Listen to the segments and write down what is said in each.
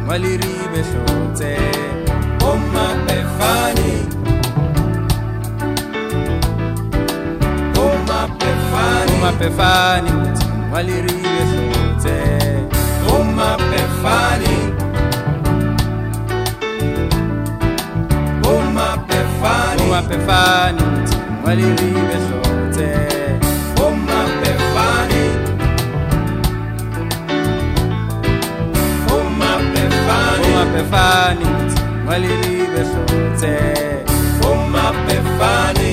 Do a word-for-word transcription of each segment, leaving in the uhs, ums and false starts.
waliribe shote Oma pefani Oma pefani Oma pefani waliribe shote Oma pefani Oma pefani Oma pefani waliribe shote Oma pefani Oma pefani Oma pefani waliribe shote Oma pefani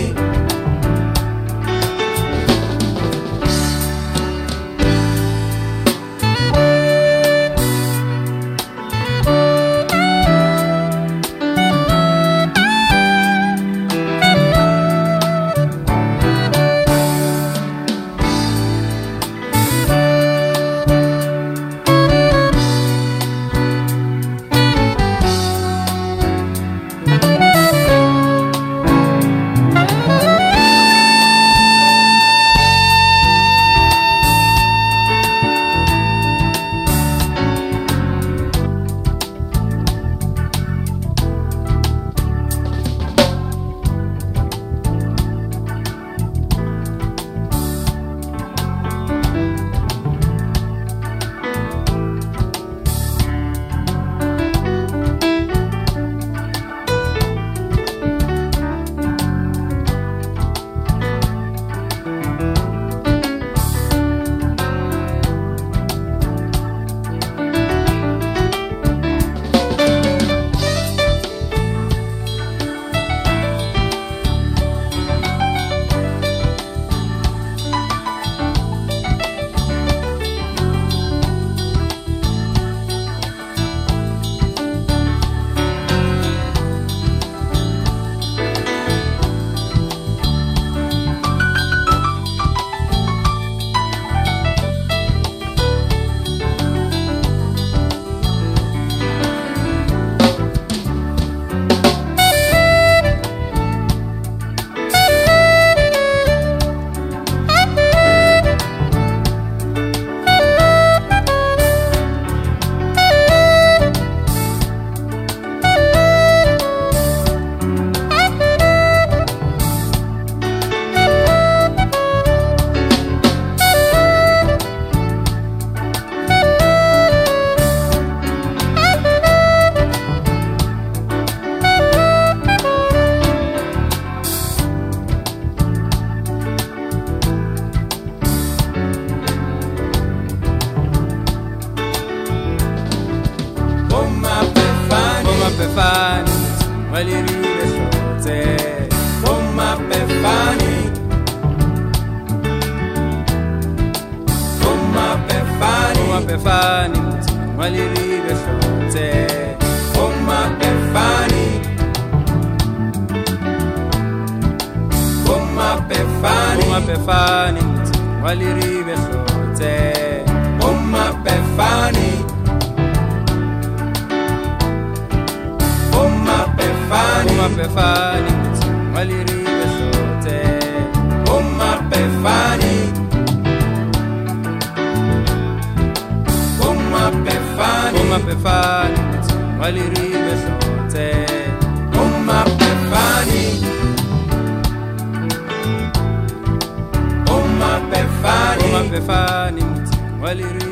pefani waliribe shote Oma pefani Oma pefani Oma pefani waliribe shote Oma pefani Oma pefani Oma pefani waliribe shote Oma pefani Oma pefani Oma pefani waliribe shote Oma pefani Oma pefani Oma pefani waliribe shote Oma pefani Oma pefani Oma pefani waliribe